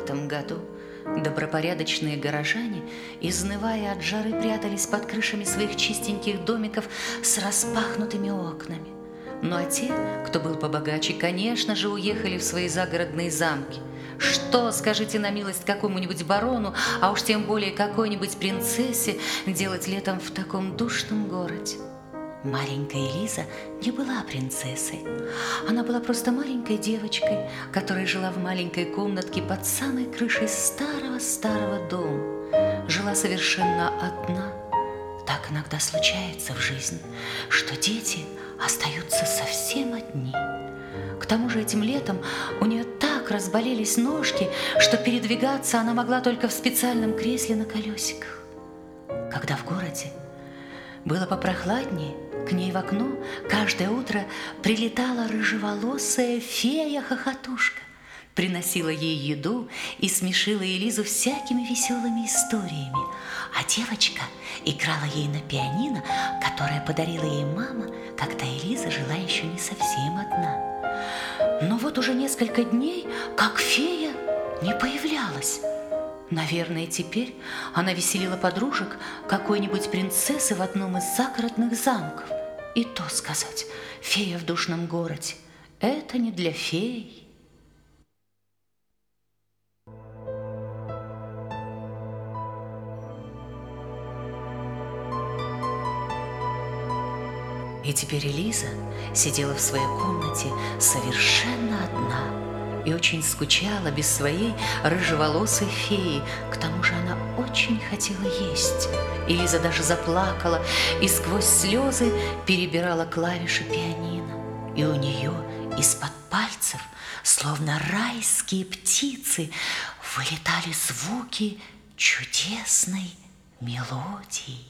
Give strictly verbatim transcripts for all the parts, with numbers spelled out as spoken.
этом году добропорядочные горожане, изнывая от жары, прятались под крышами своих чистеньких домиков с распахнутыми окнами. Ну а те, кто был побогаче, конечно же, уехали в свои загородные замки. Что, скажите на милость, какому-нибудь барону, а уж тем более какой-нибудь принцессе делать летом в таком душном городе? Маленькая Элиза не была принцессой. Она была просто маленькой девочкой, которая жила в маленькой комнатке под самой крышей старого-старого дома. Жила совершенно одна. Так иногда случается в жизни, что дети остаются совсем одни. К тому же этим летом у нее так разболелись ножки, что передвигаться она могла только в специальном кресле на колесиках. Когда в городе было попрохладнее, к ней в окно каждое утро прилетала рыжеволосая фея-хохотушка, приносила ей еду и смешила Элизу всякими веселыми историями, а девочка играла ей на пианино, которое подарила ей мама, когда Элиза жила еще не совсем одна. Но вот уже несколько дней, как фея не появлялась. Наверное, теперь она веселила подружек какой-нибудь принцессы в одном из загородных замков. И то сказать, фея в душном городе – это не для феи. И теперь Элиза сидела в своей комнате совершенно одна и очень скучала без своей рыжеволосой феи. К тому же она очень хотела есть. Элиза даже заплакала и сквозь слезы перебирала клавиши пианино. И у нее из-под пальцев, словно райские птицы, вылетали звуки чудесной мелодии.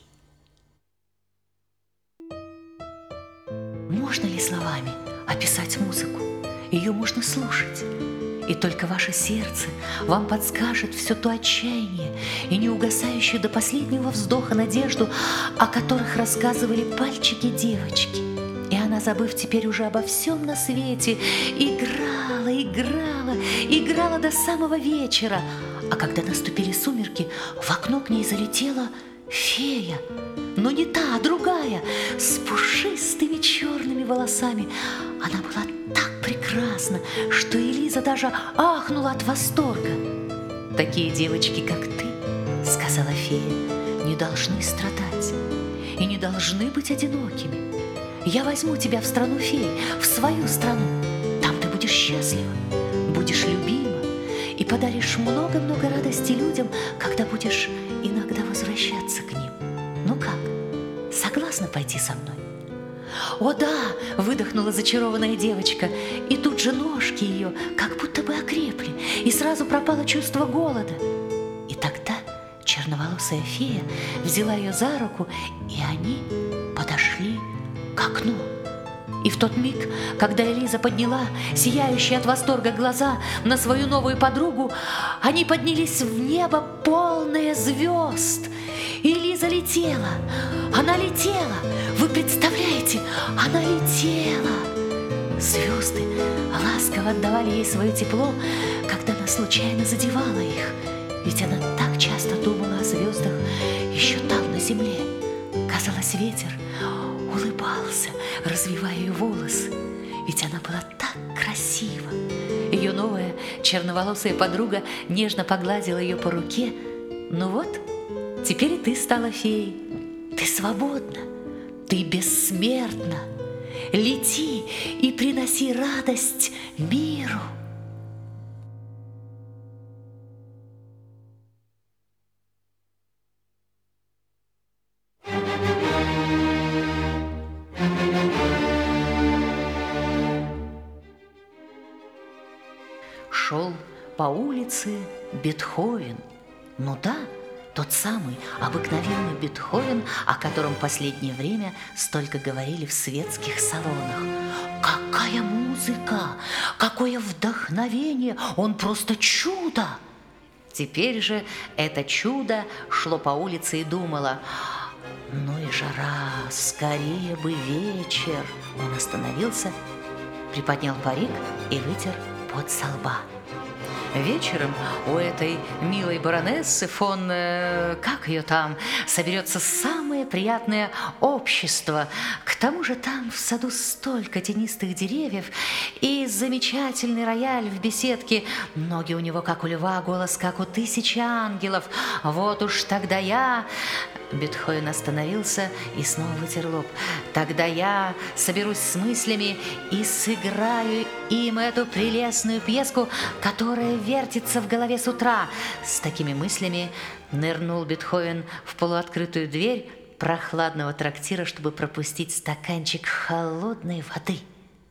Можно ли словами описать музыку? Ее можно слушать, и только ваше сердце вам подскажет все то отчаяние и неугасающую до последнего вздоха надежду, о которых рассказывали пальчики девочки. И она, забыв теперь уже обо всем на свете, играла, играла, играла до самого вечера. А когда наступили сумерки, в окно к ней залетела фея, но не та, а другая, с пушистыми черными волосами. Она была так прекрасна, что Элиза даже ахнула от восторга. «Такие девочки, как ты, — сказала фея, — не должны страдать и не должны быть одинокими. Я возьму тебя в страну фей, в свою страну. Там ты будешь счастлива, будешь любима и подаришь много-много радости людям, когда будешь иногда возвращаться к ним. Ну как, согласна пойти со мной?» «О да!» – выдохнула зачарованная девочка, и тут же ножки ее как будто бы окрепли, и сразу пропало чувство голода. И тогда черноволосая фея взяла ее за руку, и они подошли к окну. И в тот миг, когда Элиза подняла сияющие от восторга глаза на свою новую подругу, они поднялись в небо, полное звезд. И Элиза летела, она летела, вы представляете, она летела. Звезды ласково отдавали ей свое тепло, когда она случайно задевала их, ведь она так часто думала о звездах еще там, на земле. Казалось, ветер улыбался, развивая ее волосы, ведь она была так красива. Ее новая черноволосая подруга нежно погладила ее по руке. «Ну вот, теперь и ты стала феей. Ты свободна, ты бессмертна. Лети и приноси радость миру». Шел по улице Бетховен. Ну да, тот самый обыкновенный Бетховен, о котором в последнее время столько говорили в светских салонах. Какая музыка! Какое вдохновение! Он просто чудо! Теперь же это чудо шло по улице и думало: ну и жара, скорее бы вечер. Он остановился, приподнял парик и вытер пот со лба. Вечером у этой милой баронессы фон... э, как ее там? Соберется самое приятное общество. К тому же там в саду столько тенистых деревьев и замечательный рояль в беседке. Ноги у него, как у льва, голос, как у тысячи ангелов. Вот уж тогда я... Бетховен остановился и снова вытер лоб. Тогда я соберусь с мыслями и сыграю им эту прелестную пьеску, которая вертится в голове с утра. С такими мыслями нырнул Бетховен в полуоткрытую дверь прохладного трактира, чтобы пропустить стаканчик холодной воды.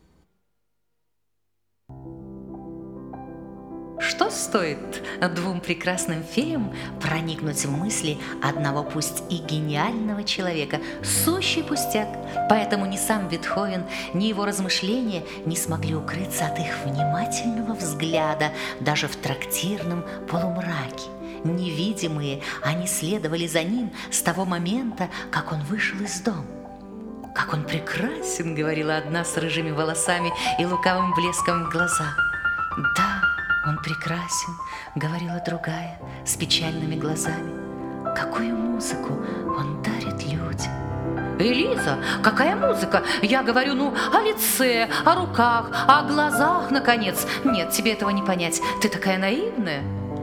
Что стоит двум прекрасным феям проникнуть в мысли одного пусть и гениального человека? Сущий пустяк. Поэтому ни сам Бетховен, ни его размышления не смогли укрыться от их внимательного взгляда даже в трактирном полумраке. Невидимые, они следовали за ним с того момента, как он вышел из дома. «Как он прекрасен!» — говорила одна с рыжими волосами и лукавым блеском в глазах. «Да, он прекрасен», — говорила другая с печальными глазами. «Какую музыку он дарит людям!» «Элиза, какая музыка? Я говорю, ну, о лице, о руках, о глазах, наконец. Нет, тебе этого не понять. Ты такая наивная».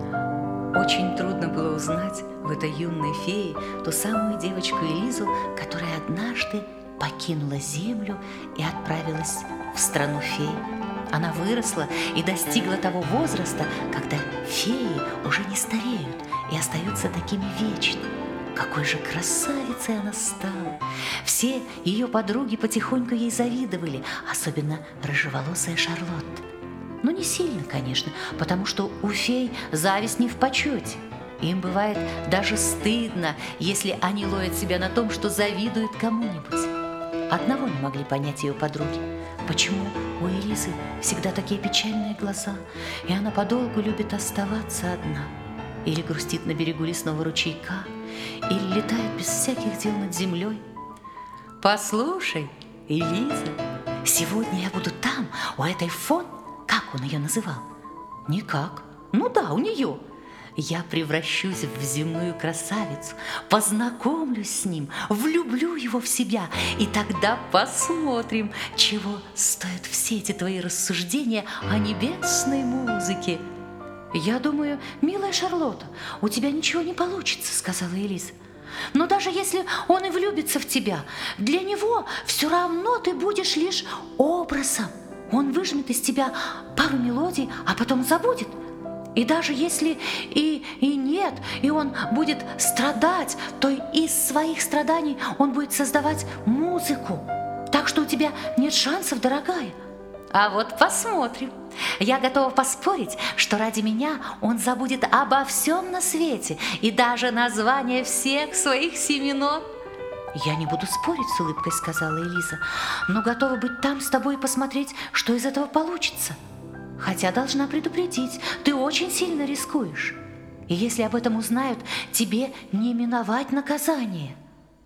Очень трудно было узнать в этой юной фее ту самую девочку Элизу, которая однажды покинула землю и отправилась в страну фей. Она выросла и достигла того возраста, когда феи уже не стареют и остаются такими вечными. Какой же красавицей она стала! Все ее подруги потихоньку ей завидовали, особенно рыжеволосая Шарлотта. Но не сильно, конечно, потому что у фей зависть не в почете. Им бывает даже стыдно, если они ловят себя на том, что завидуют кому-нибудь. Одного не могли понять ее подруги. Почему у Элизы всегда такие печальные глаза, и она подолгу любит оставаться одна? Или грустит на берегу лесного ручейка, или летает без всяких дел над землей? «Послушай, Элиза, сегодня я буду там, у этой фон...» Как он ее называл? Никак. Ну да, у нее. Я превращусь в земную красавицу, познакомлюсь с ним, влюблю его в себя, и тогда посмотрим, чего стоят все эти твои рассуждения о небесной музыке. «Я думаю, милая Шарлотта, у тебя ничего не получится», — сказала Элиза. «Но даже если он и влюбится в тебя, для него все равно ты будешь лишь образом. Он выжмет из тебя пару мелодий, а потом забудет. И даже если и, и нет, и он будет страдать, то из своих страданий он будет создавать музыку. Так что у тебя нет шансов, дорогая». «А вот посмотрим. Я готова поспорить, что ради меня он забудет обо всем на свете и даже название всех своих семи нот». «Я не буду спорить, — с улыбкой сказала Элиза, — но готова быть там с тобой и посмотреть, что из этого получится. Хотя должна предупредить, ты очень сильно рискуешь. И если об этом узнают, тебе не миновать наказание».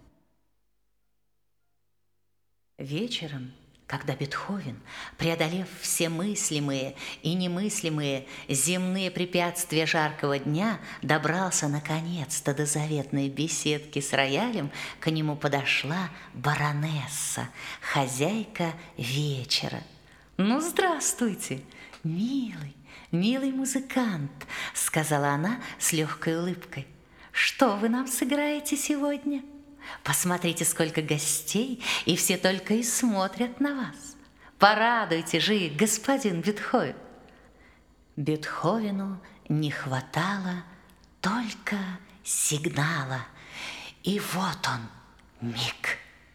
Вечером, когда Бетховен, преодолев все мыслимые и немыслимые земные препятствия жаркого дня, добрался наконец-то до заветной беседки с роялем, к нему подошла баронесса, хозяйка вечера. «Ну, здравствуйте, милый, милый музыкант», — сказала она с легкой улыбкой. «Что вы нам сыграете сегодня? Посмотрите, сколько гостей, и все только и смотрят на вас. Порадуйте же их, господин Бетховен». Бетховену не хватало только сигнала, и вот он, миг.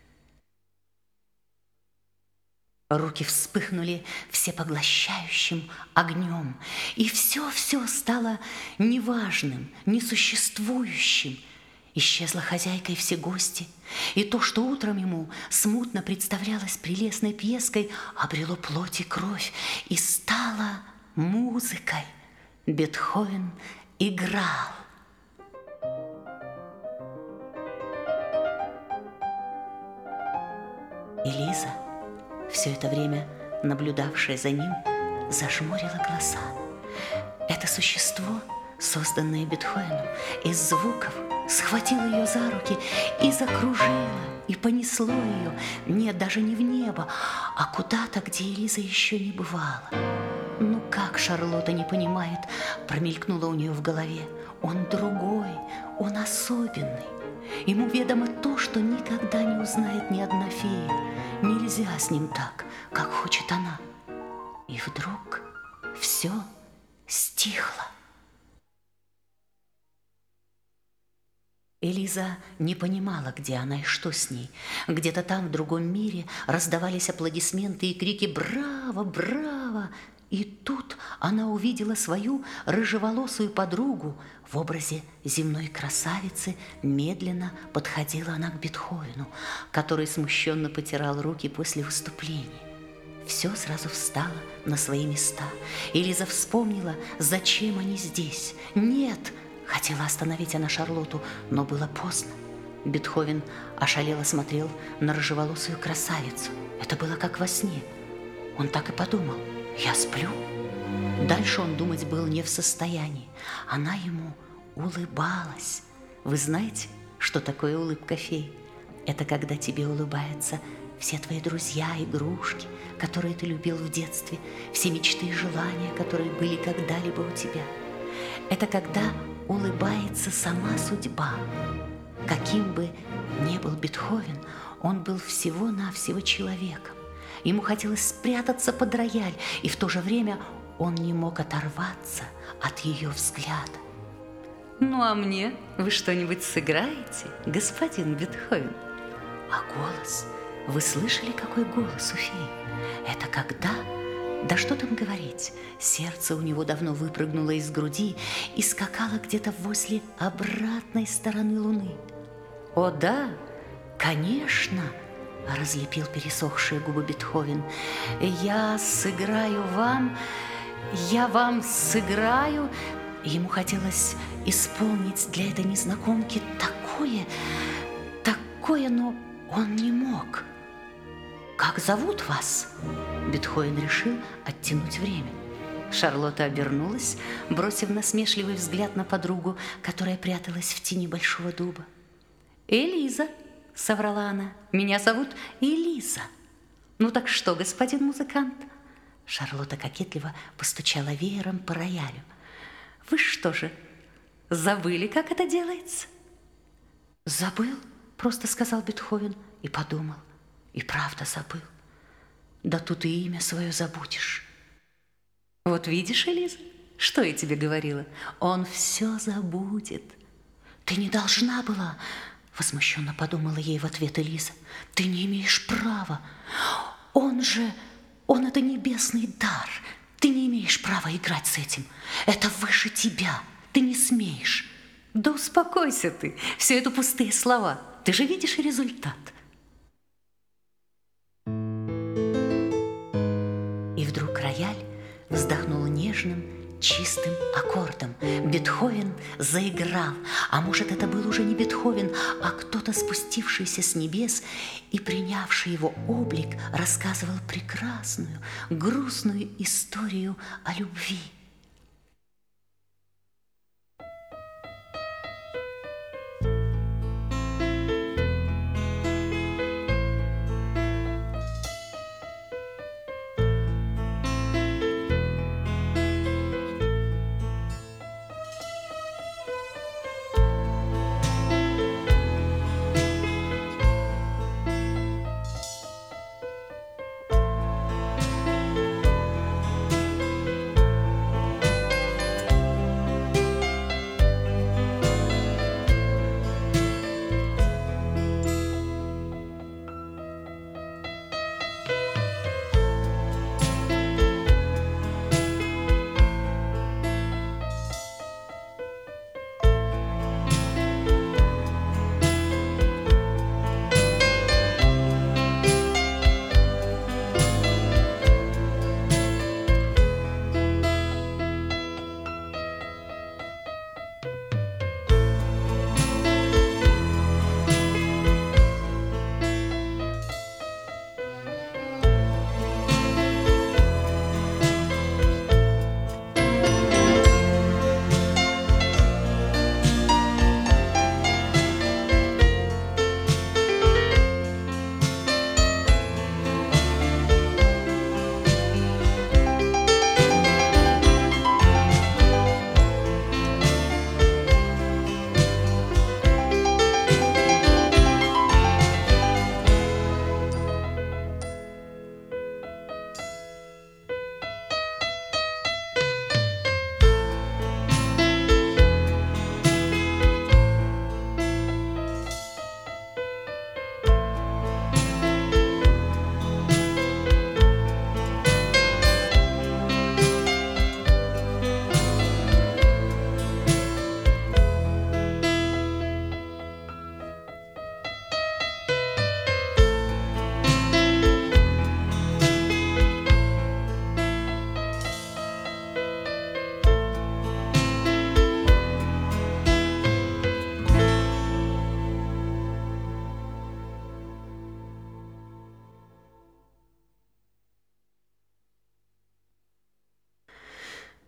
Руки вспыхнули всепоглощающим огнем, и все-все стало неважным, несуществующим. Исчезла хозяйка и все гости, и то, что утром ему смутно представлялось прелестной пьеской, обрело плоть и кровь и стало музыкой. Бетховен играл. Элиза, все это время наблюдавшая за ним, зажмурила глаза. Это существо, созданное Бетховеном из звуков, схватило ее за руки и закружило, и понесло ее, нет, даже не в небо, а куда-то, где Элиза еще не бывала. Ну как Шарлотта не понимает, промелькнуло у нее в голове. Он другой, он особенный. Ему ведомо то, что никогда не узнает ни одна фея. Нельзя с ним так, как хочет она. И вдруг все стихло. Элиза не понимала, где она и что с ней. Где-то там, в другом мире, раздавались аплодисменты и крики «Браво! Браво!». И тут она увидела свою рыжеволосую подругу в образе земной красавицы. Медленно подходила она к Бетховену, который смущенно потирал руки после выступления. Все сразу встало на свои места. Элиза вспомнила, зачем они здесь. «Нет!» — хотела остановить она Шарлотту, но было поздно. Бетховен ошалело смотрел на рыжеволосую красавицу. Это было как во сне. Он так и подумал: «Я сплю?» Дальше он думать был не в состоянии. Она ему улыбалась. Вы знаете, что такое улыбка фей? Это когда тебе улыбаются все твои друзья, игрушки, которые ты любил в детстве, все мечты и желания, которые были когда-либо у тебя. Это когда улыбается сама судьба. Каким бы ни был Бетховен, он был всего-навсего человеком. Ему хотелось спрятаться под рояль, и в то же время он не мог оторваться от ее взгляда. «Ну а мне вы что-нибудь сыграете, господин Бетховен?» А голос? Вы слышали, какой голос у феи? Это когда? Да что там говорить, сердце у него давно выпрыгнуло из груди и скакало где-то возле обратной стороны луны. «О да, конечно!» — разлепил пересохшие губы Бетховен. «Я сыграю вам, я вам сыграю». Ему хотелось исполнить для этой незнакомки такое, такое, но он не мог. «Как зовут вас?» Бетховен решил оттянуть время. Шарлотта обернулась, бросив насмешливый взгляд на подругу, которая пряталась в тени большого дуба. «Элиза», — соврала она, — «меня зовут Элиза». «Ну так что, господин музыкант?» Шарлотта кокетливо постучала веером по роялю. «Вы что же, забыли, как это делается?» «Забыл», — просто сказал Бетховен и подумал. И правда забыл. Да тут и имя свое забудешь. Вот видишь, Элиза, что я тебе говорила? Он все забудет. Ты не должна была, возмущенно подумала ей в ответ Элиза. Ты не имеешь права. Он же, он это небесный дар. Ты не имеешь права играть с этим. Это выше тебя. Ты не смеешь. Да успокойся ты. Все это пустые слова. Ты же видишь результат. И вдруг рояль вздохнул нежным, чистым аккордом. Бетховен заиграл, а может, это был уже не Бетховен, а кто-то, спустившийся с небес и принявший его облик, рассказывал прекрасную, грустную историю о любви.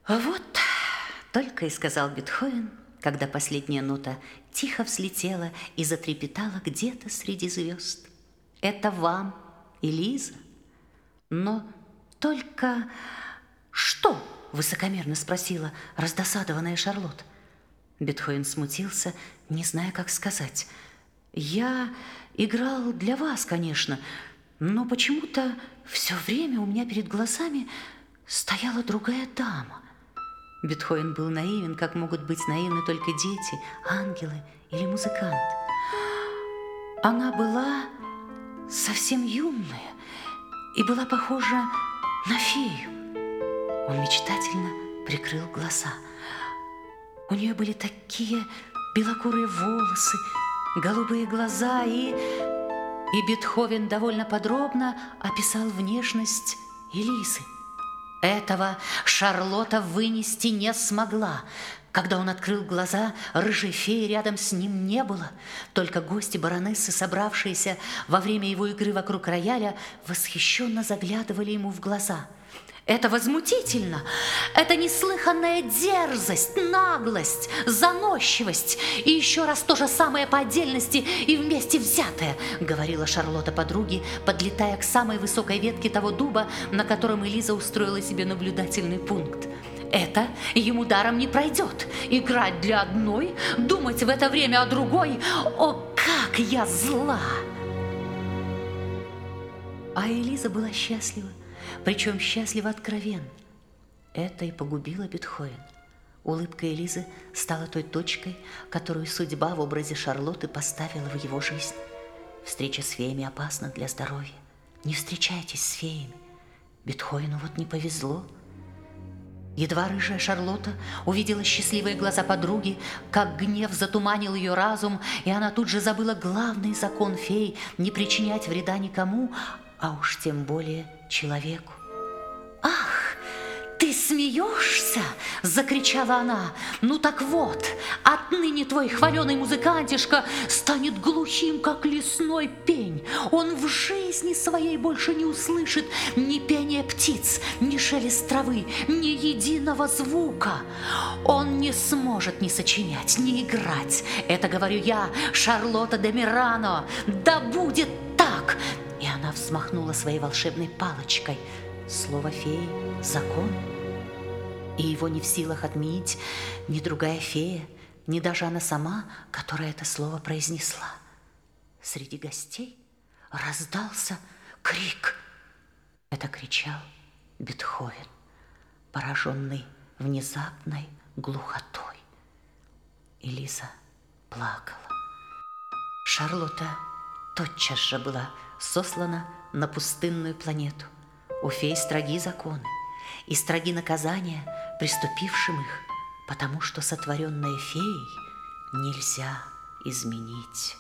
Вот только и сказал Бетховен, когда последняя нота тихо взлетела и затрепетала где-то среди звезд. Это вам, Элиза. Но только что? Высокомерно спросила раздосадованная Шарлотта. Бетховен смутился, не зная, как сказать. Я играл для вас, конечно, но почему-то все время у меня перед глазами стояла другая дама. Бетховен был наивен, как могут быть наивны только дети, ангелы или музыканты. Она была совсем юная и была похожа на фею. Он мечтательно прикрыл глаза. У нее были такие белокурые волосы, голубые глаза, и... И Бетховен довольно подробно описал внешность Элизы. Этого Шарлотта вынести не смогла. Когда он открыл глаза, рыжей феи рядом с ним не было. Только гости баронессы, собравшиеся во время его игры вокруг рояля, восхищенно заглядывали ему в глаза. Это возмутительно, это неслыханная дерзость, наглость, заносчивость и еще раз то же самое по отдельности и вместе взятое, говорила Шарлотта подруге, подлетая к самой высокой ветке того дуба, на котором Элиза устроила себе наблюдательный пункт. Это ему даром не пройдет. Играть для одной, думать в это время о другой. О, как я зла! А Элиза была счастлива. Причем счастливо откровенно. Это и погубило Бетховена. Улыбка Элизы стала той точкой, которую судьба в образе Шарлотты поставила в его жизнь. Встреча с феями опасна для здоровья. Не встречайтесь с феями. Бетховену вот не повезло. Едва рыжая Шарлотта увидела счастливые глаза подруги, как гнев затуманил ее разум, и она тут же забыла главный закон фей – не причинять вреда никому, а уж тем более человеку. «Ах, ты смеешься?» – закричала она. «Ну так вот, отныне твой хваленый музыкантишка станет глухим, как лесной пень. Он в жизни своей больше не услышит ни пения птиц, ни шелест травы, ни единого звука. Он не сможет ни сочинять, ни играть. Это говорю я, Шарлотта де Мирано. Да будет так!» И она взмахнула своей волшебной палочкой. Слово феи – закон. И его не в силах отменить ни другая фея, ни даже она сама, которая это слово произнесла. Среди гостей раздался крик. Это кричал Бетховен, пораженный внезапной глухотой. Элиза плакала. Шарлотта тотчас же была сослана на пустынную планету. У фей строги законы и строги наказания преступившим их, потому что сотворенное феей нельзя изменить.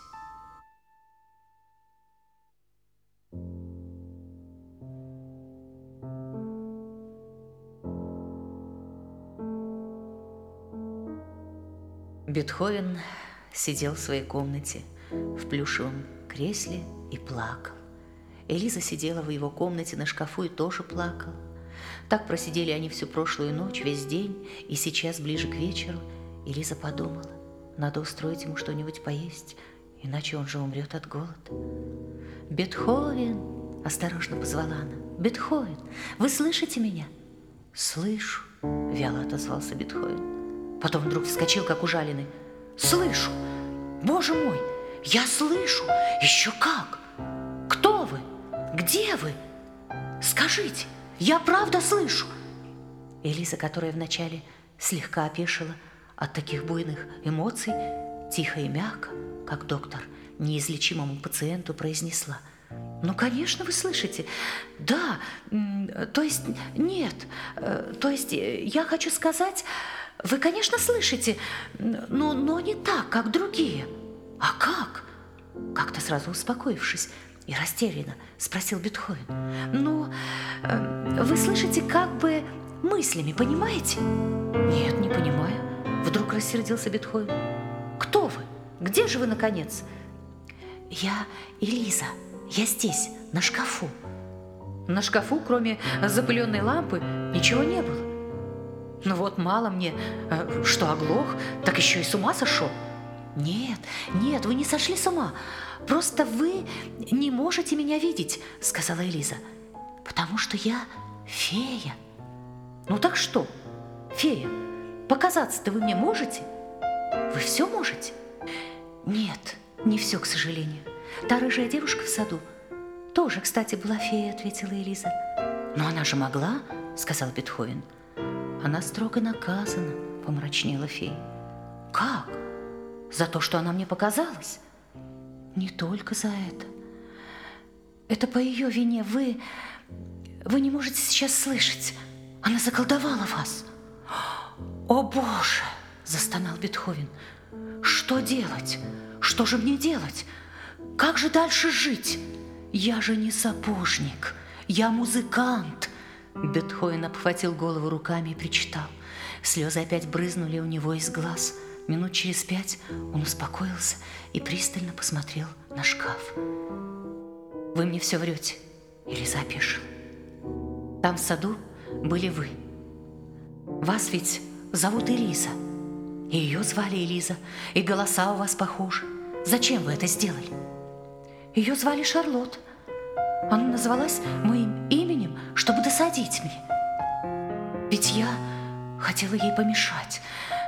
Бетховен сидел в своей комнате в плюшевом кресле и плакал. Элиза сидела в его комнате на шкафу и тоже плакала. Так просидели они всю прошлую ночь, весь день, и сейчас, ближе к вечеру, Элиза подумала, надо устроить ему что-нибудь поесть, иначе он же умрет от голода. «Бетховен!» – осторожно позвала она. «Бетховен, вы слышите меня?» «Слышу!» – вяло отозвался Бетховен. Потом вдруг вскочил, как ужаленный. «Слышу! Боже мой! Я слышу! Еще как! Кто вы? Где вы? Скажите, я правда слышу!» Элиза, которая вначале слегка опешила от таких буйных эмоций, тихо и мягко, как доктор неизлечимому пациенту, произнесла: «Ну, конечно, вы слышите. Да, то есть нет, то есть я хочу сказать, вы, конечно, слышите, но, но не так, как другие». «А как?» Как-то сразу успокоившись и растерянно спросил Бетховен. «Ну, вы слышите как бы мыслями, понимаете?» «Нет, не понимаю», — вдруг рассердился Бетховен. «Кто вы? Где же вы, наконец?» «Я Элиза, я здесь, на шкафу». На шкафу, кроме запыленной лампы, ничего не было. Ну вот мало мне, э, что оглох, так еще и с ума сошел. Нет, нет, вы не сошли с ума. Просто вы не можете меня видеть, сказала Элиза, потому что я фея. Ну так что, фея, показаться-то вы мне можете? Вы все можете? Нет, не все, к сожалению. Та рыжая девушка в саду тоже, кстати, была феей, ответила Элиза. Но она же могла, сказал Бетховен. Она строго наказана, помрачнела фея. Как? За то, что она мне показалась? Не только за это. Это по ее вине. Вы... Вы не можете сейчас слышать. Она заколдовала вас. О, Боже! Застонал Бетховен. Что делать? Что же мне делать? Как же дальше жить? Я же не сапожник. Я музыкант. Бетховен обхватил голову руками и причитал. Слезы опять брызнули у него из глаз. Минут через пять он успокоился и пристально посмотрел на шкаф. «Вы мне все врете», — Элиза опешила. «Там в саду были вы. Вас ведь зовут Элиза, и ее звали Элиза, и голоса у вас похожи. Зачем вы это сделали?» «Ее звали Шарлотт. Она назвалась моим именем, чтобы досадить мне. Ведь я хотела ей помешать,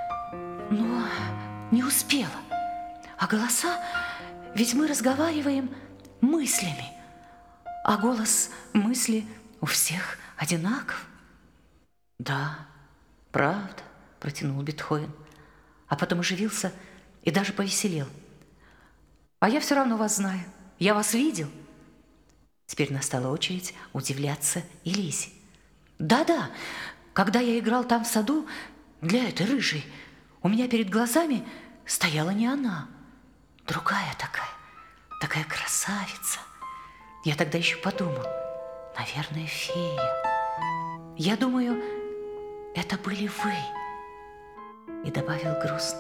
но не успела. А голоса, ведь мы разговариваем мыслями, а голос мысли у всех одинаков». «Да, правда», — протянул Бетховен, а потом оживился и даже повеселел. «А я все равно вас знаю, я вас видел». Теперь настала очередь удивляться Элизе. «Да-да, когда я играл там в саду для этой рыжей, у меня перед глазами стояла не она, другая такая, такая красавица. Я тогда еще подумал, наверное, фея. Я думаю, это были вы». И добавил грустно.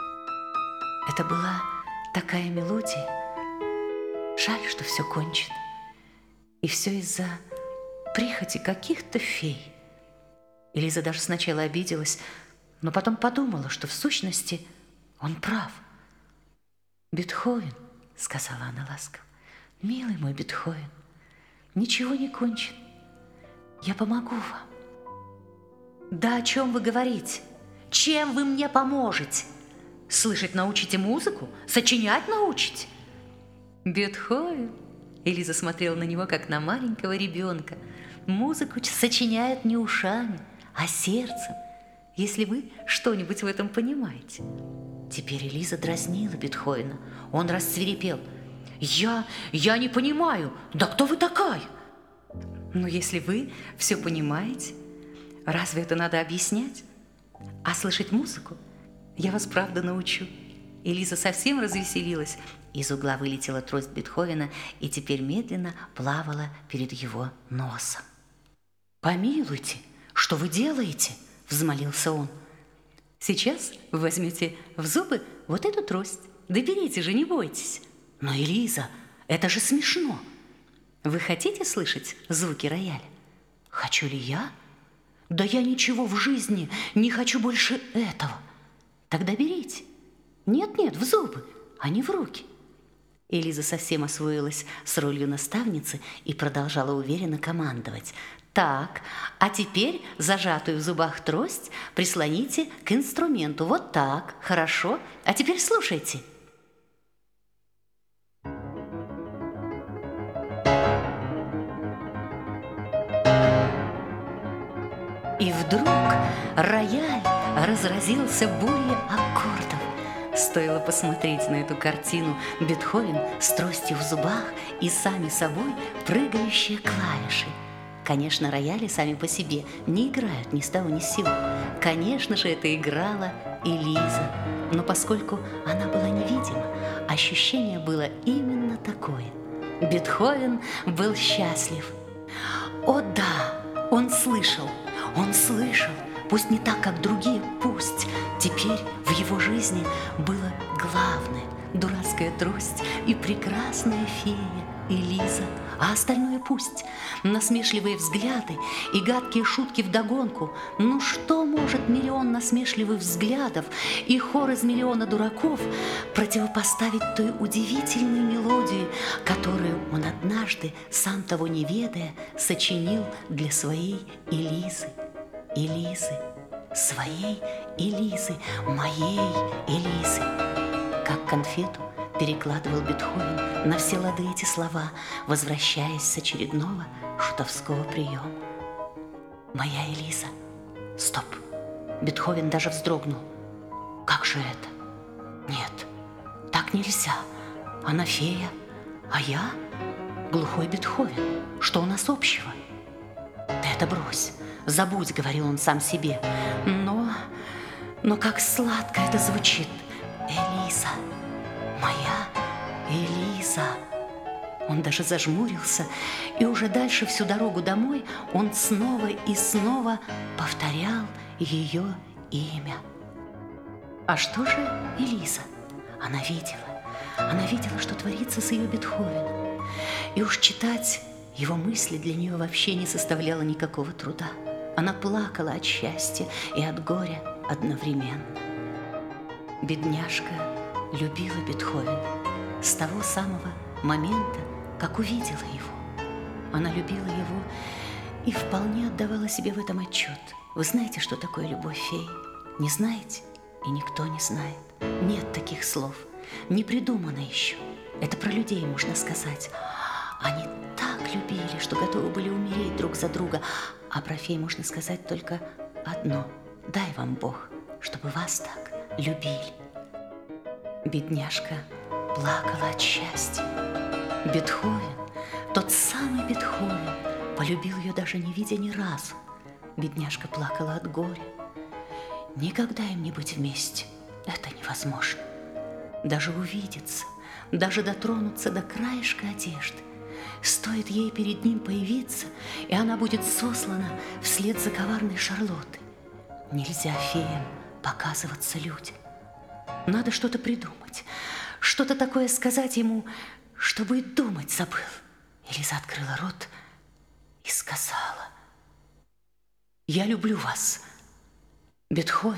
Это была такая мелодия. Жаль, что все кончено. И все из-за прихоти каких-то фей. Элиза даже сначала обиделась, но потом подумала, что в сущности он прав. «Бетховен», — сказала она ласково, — «милый мой Бетховен, ничего не кончено. Я помогу вам». «Да о чем вы говорите? Чем вы мне поможете? Слышать научите музыку? Сочинять научите?» «Бетховен», — Элиза смотрела на него, как на маленького ребенка, «музыку сочиняет не ушами, а сердцем, если вы что-нибудь в этом понимаете». Теперь Элиза дразнила Бетховена. Он рассвирепел. «Я... я не понимаю. Да кто вы такая?» «Ну, если вы все понимаете, разве это надо объяснять? А слышать музыку я вас правда научу». Элиза совсем развеселилась. Из угла вылетела трость Бетховена и теперь медленно плавала перед его носом. «Помилуйте, что вы делаете?» – взмолился он. «Сейчас вы возьмете в зубы вот эту трость. Да берите же, не бойтесь». «Но, Элиза, это же смешно». «Вы хотите слышать звуки рояля?» «Хочу ли я? Да я ничего в жизни не хочу больше этого». «Тогда берите. Нет-нет, в зубы, а не в руки». Элиза совсем освоилась с ролью наставницы и продолжала уверенно командовать. «Так, а теперь зажатую в зубах трость прислоните к инструменту. Вот так, хорошо. А теперь слушайте». И вдруг рояль разразился бурей аккордов. Стоило посмотреть на эту картину. Бетховен с тростью в зубах и сами собой прыгающие клавиши. Конечно, рояли сами по себе не играют ни с того ни с сего. Конечно же, это играла Элиза. Но поскольку она была невидима, ощущение было именно такое. Бетховен был счастлив. О да, он слышал, он слышал. Пусть не так, как другие, пусть. Теперь в его жизни было главное – дурацкая трость и прекрасная фея Элиза. а остальное пусть. Насмешливые взгляды и гадкие шутки вдогонку. Ну что может миллион насмешливых взглядов и хор из миллиона дураков противопоставить той удивительной мелодии, которую он однажды, сам того не ведая, сочинил для своей Элизы. Элизы, своей Элизы, моей Элизы. Как конфету перекладывал Бетховен на все лады эти слова, возвращаясь с очередного шутовского приема. Моя Элиза. Стоп. Бетховен даже вздрогнул. Как же это? Нет, так нельзя. Она фея, а я глухой Бетховен. Что у нас общего? Ты это брось. Забудь, говорил он сам себе. Но, но как сладко это звучит. Элиза, моя Элиза. Он даже зажмурился, и уже дальше всю дорогу домой он снова и снова повторял ее имя. А что же Элиза? Она видела, она видела, что творится с ее Бетховеном. И уж читать его мысли для нее вообще не составляло никакого труда. Она плакала от счастья и от горя одновременно. Бедняжка любила Бетховена с того самого момента, как увидела его. Она любила его и вполне отдавала себе в этом отчет. Вы знаете, что такое любовь феи? Не знаете? И никто не знает. Нет таких слов. Не придумано еще. Это про людей можно сказать. Они так любили, что готовы были умереть друг за друга. А про фей можно сказать только одно. Дай вам Бог, чтобы вас так любили. Бедняжка плакала от счастья. Бетховен, тот самый Бетховен, полюбил ее даже не видя ни разу. Бедняжка плакала от горя. Никогда им не быть вместе. Это невозможно. Даже увидеться, даже дотронуться до краешка одежды. Стоит ей перед ним появиться, и она будет сослана вслед за коварной Шарлоттой. Нельзя феям показываться людям. Надо что-то придумать, что-то такое сказать ему, чтобы и думать забыл. Элиза открыла рот и сказала: «Я люблю вас, Бетховен».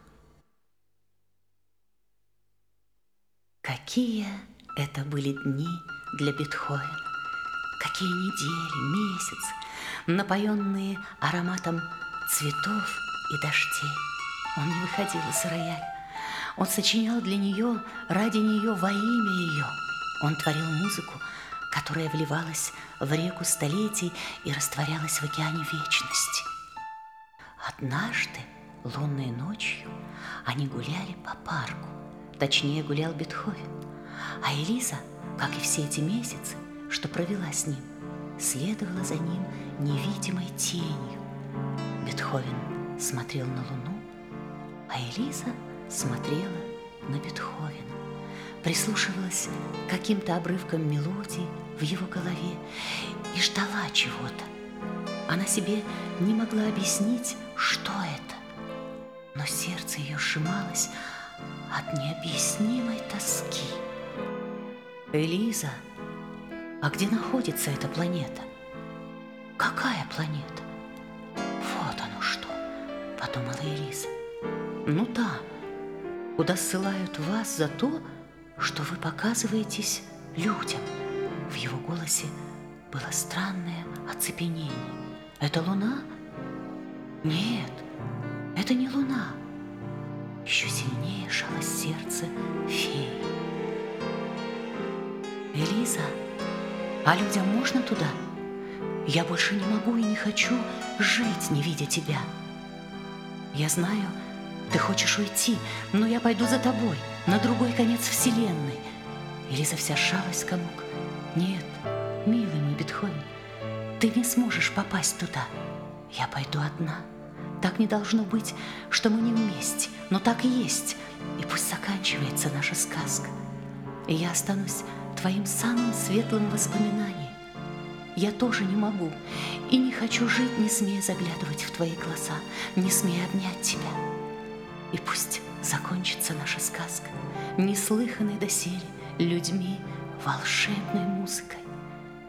Какие это были дни для Бетховена! Какие недели, месяцы, напоенные ароматом цветов и дождей. Он не выходил из рояля. Он сочинял для нее, ради нее, во имя ее. Он творил музыку, которая вливалась в реку столетий и растворялась в океане вечности. Однажды, лунной ночью, они гуляли по парку. Точнее, гулял Бетховен. А Элиза, как и все эти месяцы, что провела с ним, следовала за ним невидимой тенью. Бетховен смотрел на луну, а Элиза смотрела на Бетховена, прислушивалась к каким-то обрывкам мелодии в его голове и ждала чего-то. Она себе не могла объяснить, что это, но сердце ее сжималось от необъяснимой тоски. «Элиза, а где находится эта планета?» «Какая планета?» «Вот оно что», — подумала Элиза. «Ну да, куда ссылают вас за то, что вы показываетесь людям». В его голосе было странное оцепенение. «Это луна?» «Нет, это не луна». Еще сильнее сжалось сердце феи. «Элиза, а людям можно туда? Я больше не могу и не хочу жить, не видя тебя. Я знаю, ты хочешь уйти, но я пойду за тобой, на другой конец вселенной». Элиза вся сжалась в комок. «Нет, милый мой Бетховен, ты не сможешь попасть туда. Я пойду одна. Так не должно быть, что мы не вместе, но так и есть. И пусть заканчивается наша сказка. И я останусь твоим самым светлым воспоминанием. Я тоже не могу и не хочу жить, не смея заглядывать в твои глаза, не смея обнять тебя. И пусть закончится наша сказка, неслыханной доселе людьми волшебной музыкой.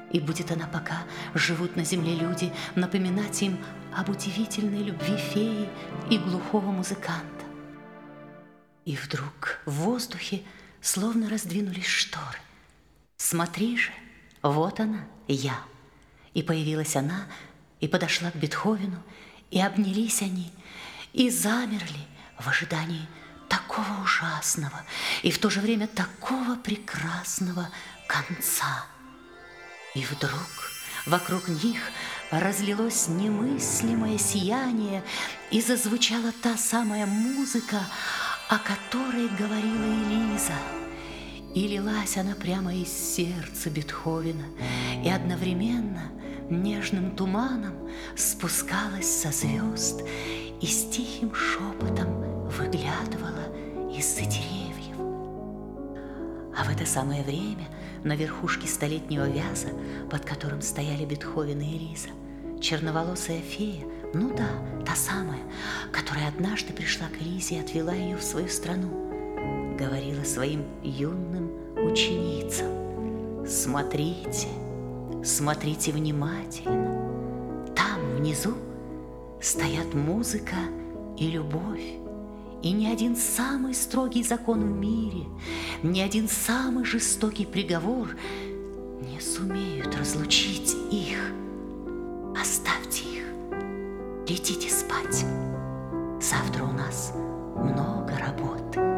И будет она, пока живут на земле люди, напоминать им об удивительной любви феи и глухого музыканта. И вдруг в воздухе словно раздвинулись шторы. «Смотри же, вот она, я!» И появилась она, и подошла к Бетховену, и обнялись они, и замерли в ожидании такого ужасного и в то же время такого прекрасного конца. И вдруг вокруг них разлилось немыслимое сияние, и зазвучала та самая музыка, о которой говорила Элиза. И лилась она прямо из сердца Бетховена, и одновременно нежным туманом спускалась со звезд и с тихим шепотом выглядывала из-за деревьев. А в это самое время на верхушке столетнего вяза, под которым стояли Бетховен и Элиза, черноволосая фея, ну да, та самая, которая однажды пришла к Элизе и отвела ее в свою страну, говорила своим юным ученицам: «Смотрите, смотрите внимательно. Там внизу стоят музыка и любовь, и ни один самый строгий закон в мире, ни один самый жестокий приговор не сумеют разлучить их. Оставьте их, летите спать. Завтра у нас много работы».